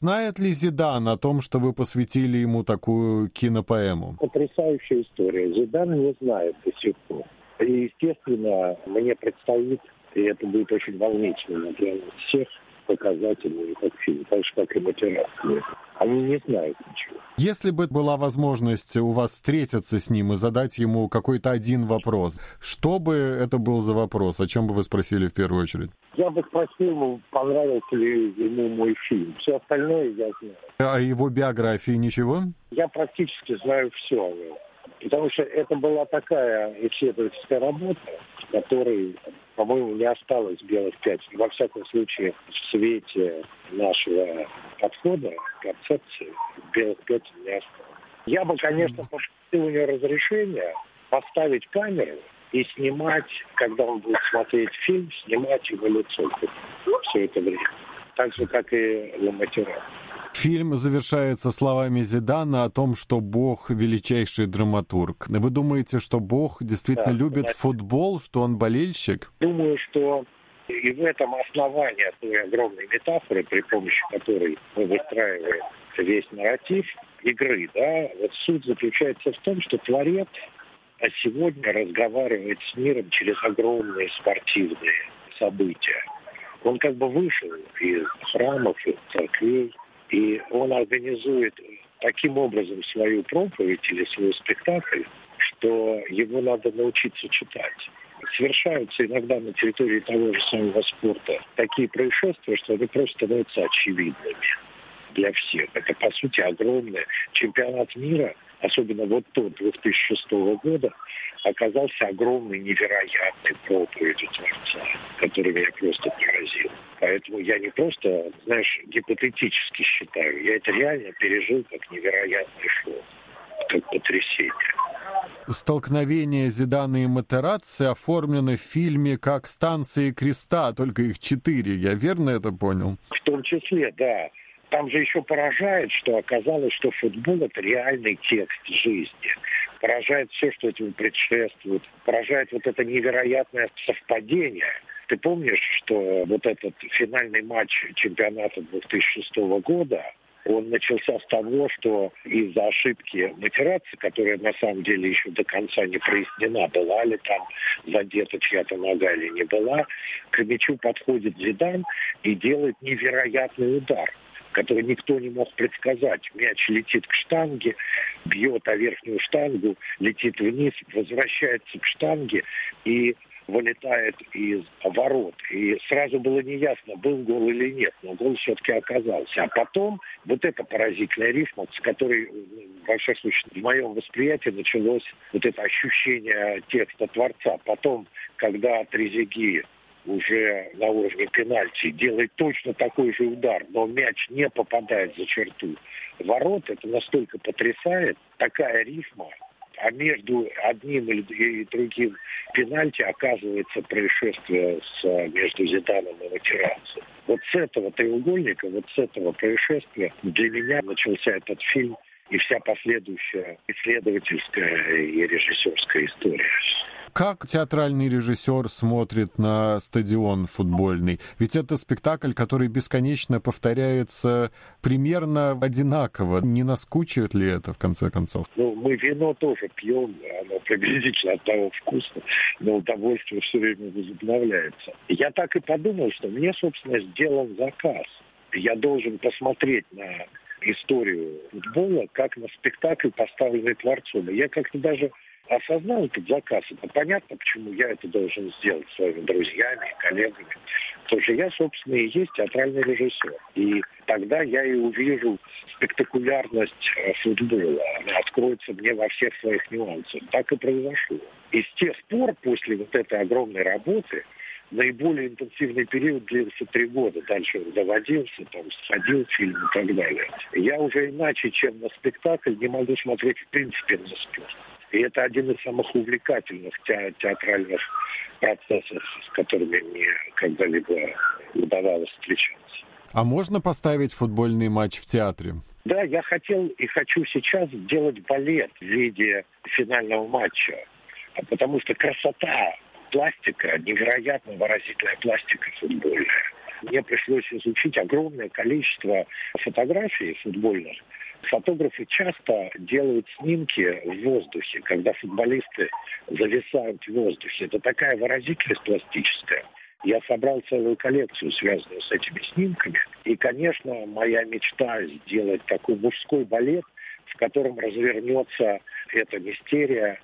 знает ли Зидан о том, что вы посвятили ему такую кинопоэму? Потрясающая история. Зидан не знает до сих пор. И, естественно, мне предстоит, и это будет очень волнительно для нас всех, показать ему этот фильм, так же, как и материал. Они не знают ничего. Если бы была возможность у вас встретиться с ним и задать ему какой-то один вопрос, что бы это был за вопрос? О чем бы вы спросили в первую очередь? Я бы спросил, понравился ли ему мой фильм. Все остальное я знаю. А его биографии ничего? Я практически знаю все о нем. Потому что это была такая исследовательская работа, в которой, по-моему, не осталось белых пятен. Во всяком случае, в свете нашего подхода, концепции, белых пятен не осталось. Я бы, конечно, попросил у него разрешения поставить камеру и снимать, когда он будет смотреть фильм, снимать его лицо все это время. Так же, как и Ломатера. Фильм завершается словами Зидана о том, что Бог — величайший драматург. Вы думаете, что Бог действительно любит футбол, что он болельщик? Думаю, что и в этом основании той огромной метафоры, при помощи которой мы выстраиваем весь нарратив игры, да, вот суть заключается в том, что Творец сегодня разговаривает с миром через огромные спортивные события. Он как бы вышел из храмов, из церквей, и он организует таким образом свою проповедь или свой спектакль, что его надо научиться читать. Совершаются иногда на территории того же самого спорта такие происшествия, что они просто становятся очевидными для всех. Это, по сути, огромный чемпионат мира, особенно вот тот 2006 года, оказался огромной, невероятной проповедью Творца, который меня просто поразил. Поэтому я не просто, знаешь, гипотетически считаю, я это реально пережил как невероятный шок, как потрясение. Столкновение Зидана и Матерацци оформлены в фильме как «Станции креста», только их 4. Я верно это понял? В том числе, да. Там же еще поражает, что оказалось, что футбол — это реальный текст жизни. Поражает все, что этому предшествует. Поражает вот это невероятное совпадение. Ты помнишь, что вот этот финальный матч чемпионата 2006 года, он начался с того, что из-за ошибки Матерацци, которая на самом деле еще до конца не прояснена, была ли там задета чья-то нога или не была, к мячу подходит Зидан и делает невероятный удар, который никто не мог предсказать. Мяч летит к штанге, бьет о верхнюю штангу, летит вниз, возвращается к штанге и вылетает из ворот. И сразу было неясно, был гол или нет, но гол все-таки оказался. А потом вот эта поразительная рифма, с которой, во всяком случае, в моем восприятии началось вот это ощущение текста Творца. Потом, когда Трезеги уже на уровне пенальти делает точно такой же удар, но мяч не попадает за черту ворот, это настолько потрясает, такая рифма, а между одним и другим пенальти оказывается происшествие между Зиданом и Матерацци. Вот с этого треугольника, вот с этого происшествия для меня начался этот фильм и вся последующая исследовательская и режиссерская история. Как театральный режиссер смотрит на стадион футбольный? Ведь это спектакль, который бесконечно повторяется примерно одинаково. Не наскучивает ли это, в конце концов? Мы вино тоже пьем, оно приблизительно от того вкуса, но удовольствие все время возобновляется. Я так и подумал, что мне, собственно, сделан заказ. Я должен посмотреть на историю футбола как на спектакль, поставленный Творцом. И я как-то даже осознал этот заказ. Это понятно, почему я это должен сделать своими друзьями, коллегами. Потому что я, собственно, и есть театральный режиссер. И тогда я и увижу спектакулярность футбола. Она откроется мне во всех своих нюансах. Так и произошло. И с тех пор, после вот этой огромной работы, наиболее интенсивный период длился 3 года. Дальше он доводился, там, сходил фильм и так далее. Я уже иначе, чем на спектакль, не могу смотреть в принципе на спорт. И это один из самых увлекательных театральных процессов, с которыми мне когда-либо удавалось встречаться. А можно поставить футбольный матч в театре? Да, я хотел и хочу сейчас сделать балет в виде финального матча, потому что красота, пластика, невероятно выразительная пластика футбольная, мне пришлось изучить огромное количество фотографий футбольных. Фотографы часто делают снимки в воздухе, когда футболисты зависают в воздухе. Это такая выразительность пластическая. Я собрал целую коллекцию, связанную с этими снимками. И, конечно, моя мечта сделать такой мужской балет, в котором развернется эта мистерия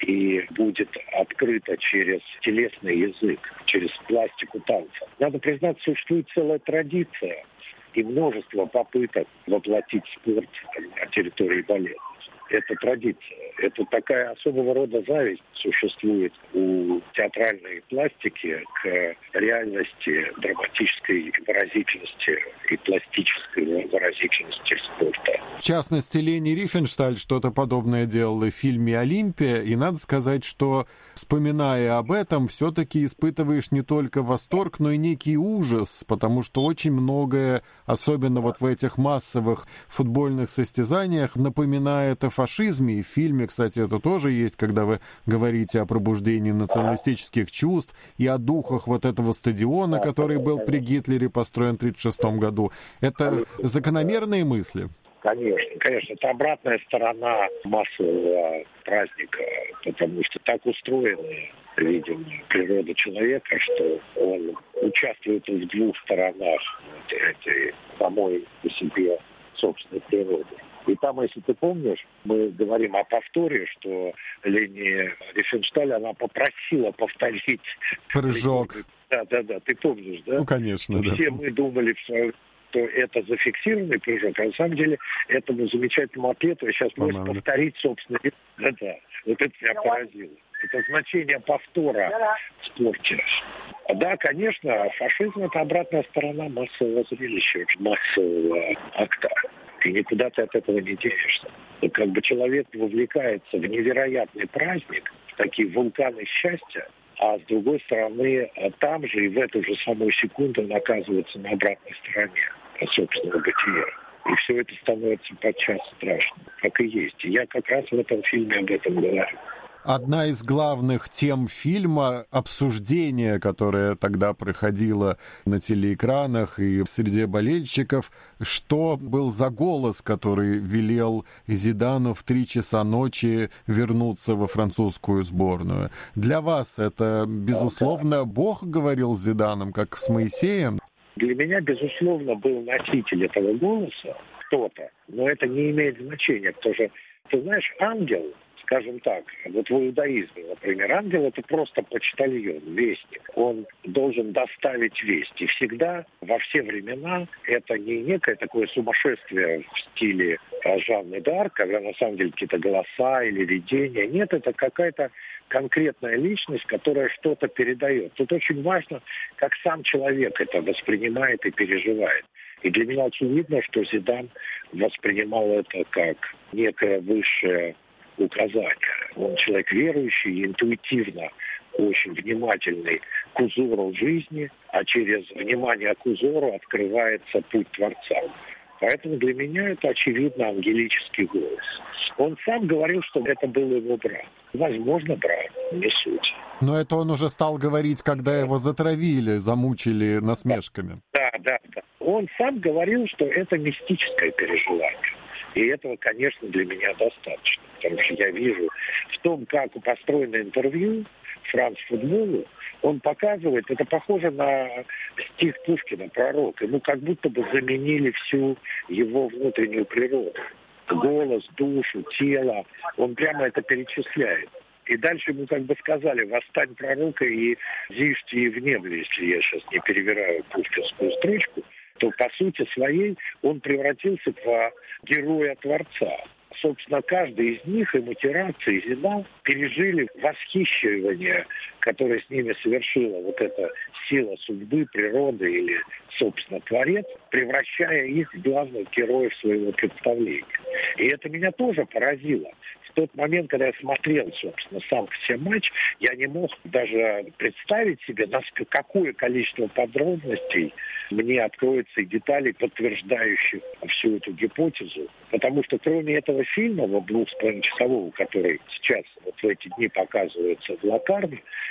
и будет открыта через телесный язык, через пластику танца. Надо признать, существует целая традиция и множество попыток воплотить спорт на территории балета. Это традиция. Это такая особого рода зависть существует у театральной пластики к реальности, драматической выразительности и пластической выразительности спорта. В частности, Лени Рифеншталь что-то подобное делала в фильме «Олимпия», и надо сказать, что, вспоминая об этом, все-таки испытываешь не только восторг, но и некий ужас, потому что очень многое, особенно вот в этих массовых футбольных состязаниях, напоминает о фашизме. И в фильме, кстати, это тоже есть, когда вы говорите о пробуждении националистических чувств и о духах вот этого стадиона, который был при Гитлере построен в 1936 году. Это закономерные мысли? Конечно, конечно. Это обратная сторона массового праздника, потому что так устроена, видимо, природа человека, что он участвует в двух сторонах этой самой по себе собственной природы. И там, если ты помнишь, мы говорим о повторе, что Лени Рифеншталь, она попросила повторить прыжок. Да, ты помнишь, да? Ну, конечно, да. Все мы думали в свое что это зафиксированный прыжок, а на самом деле этому замечательному атлету я сейчас можно повторить, собственно. Да. Вот это меня поразило. Это значение повтора в спорте. Да, конечно, фашизм — это обратная сторона массового зрелища, массового акта. И никуда ты от этого не денешься. И как бы человек вовлекается в невероятный праздник, в такие вулканы счастья, а с другой стороны, там же и в эту же самую секунду он оказывается на обратной стороне собственного бытия. И все это становится подчас страшно, как и есть. И я как раз в этом фильме об этом говорю. Одна из главных тем фильма — обсуждение, которое тогда проходило на телеэкранах и в среде болельщиков, что был за голос, который велел Зидану в 3 часа ночи вернуться во французскую сборную. Для вас это, безусловно, Бог говорил с Зиданом, как с Моисеем? Для меня, безусловно, был носитель этого голоса кто-то, но это не имеет значения, потому что, ты знаешь, ангел, скажем так, вот в иудаизме, например, ангел — это просто почтальон, вестник. Он должен доставить весть. И всегда, во все времена, это не некое такое сумасшествие в стиле Жанны д'Арк, когда на самом деле какие-то голоса или видения. Нет, это какая-то конкретная личность, которая что-то передает. Тут очень важно, как сам человек это воспринимает и переживает. И для меня очевидно, что Зидан воспринимал это как некое высшее указания. Он человек верующий, интуитивно очень внимательный к узору жизни, а через внимание к узору открывается путь Творца. Поэтому для меня это, очевидно, ангелический голос. Он сам говорил, что это был его брат. Возможно, брат, не суть. Но это он уже стал говорить, когда его затравили, замучили насмешками. Да. Он сам говорил, что это мистическое переживание. И этого, конечно, для меня достаточно. Потому что я вижу в том, как построено интервью «Франц футболу», он показывает, это похоже на стих Пушкина «Пророк». Ему как будто бы заменили всю его внутреннюю природу. Голос, душу, тело. Он прямо это перечисляет. И дальше ему как бы сказали: «Восстань пророка и зиждите и внемли», если я сейчас не перевираю пушкинскую строчку, то по сути своей он превратился в героя-творца. Собственно, каждый из них, и Матерацци, и Зидан, пережили восхищение, которое с ними совершила вот эта сила судьбы, природы или, собственно, Творец, превращая их в главных героев своего представления. И это меня тоже поразило. В тот момент, когда я смотрел, собственно, сам все матч, я не мог даже представить себе, какое количество подробностей мне откроется и деталей, подтверждающих всю эту гипотезу. Потому что кроме этого фильма, вот 2,5-часового, который сейчас вот в эти дни показывается в Локарне,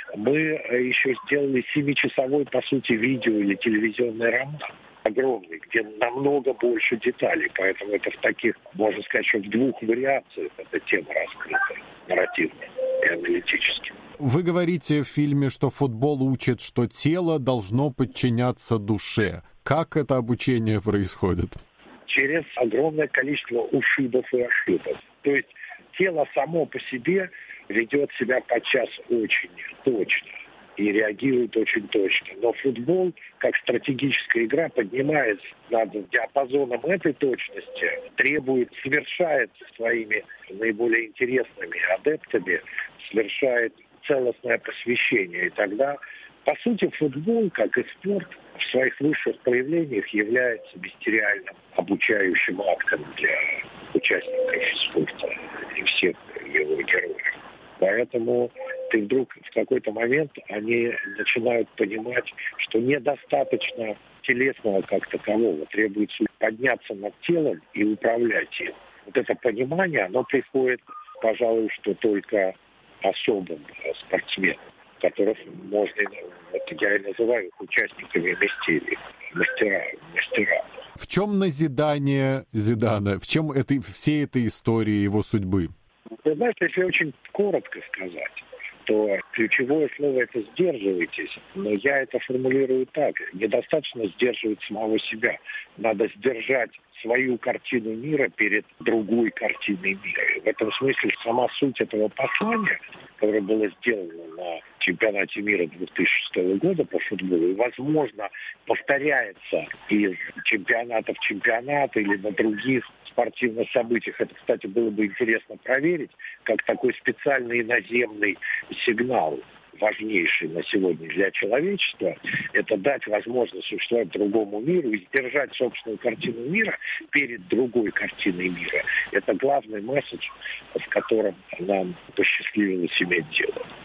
Мы еще сделали 7-часовой, по сути, видео или телевизионный роман. Огромный, где намного больше деталей. Поэтому это в таких, можно сказать, что в 2 вариациях эта тема раскрыта нарративно и аналитически. Вы говорите в фильме, что футбол учит, что тело должно подчиняться душе. Как это обучение происходит? Через огромное количество ушибов и ошибок. То есть тело само по себе ведет себя подчас очень точно и реагирует очень точно. Но футбол, как стратегическая игра, поднимается над диапазоном этой точности, совершает своими наиболее интересными адептами, совершает целостное посвящение. И тогда, по сути, футбол, как и спорт, в своих высших проявлениях является бестериальным обучающим актом для участников спорта и всех его героев. Поэтому ты вдруг в какой-то момент они начинают понимать, что недостаточно телесного как такового. Требуется подняться над телом и управлять им. Вот это понимание, оно приходит, пожалуй, что только особым спортсменам, которых можно, вот я и называю их участниками мистерии, мастера. В чем назидание Зидана? В чем всей этой истории его судьбы? Вы знаете, если очень коротко сказать, то ключевое слово — это «сдерживайтесь». Но я это формулирую так. Недостаточно сдерживать самого себя. Надо сдержать свою картину мира перед другой картиной мира. И в этом смысле сама суть этого послания, которое было сделано на чемпионате мира 2006 года по футболу, и, возможно, повторяется из чемпионата в чемпионат или на других спортивных событиях. Это, кстати, было бы интересно проверить, как такой специальный наземный сигнал, важнейший на сегодня для человечества, это дать возможность существовать другому миру и сдержать собственную картину мира перед другой картиной мира. Это главный месседж, с которым нам посчастливилось иметь дело.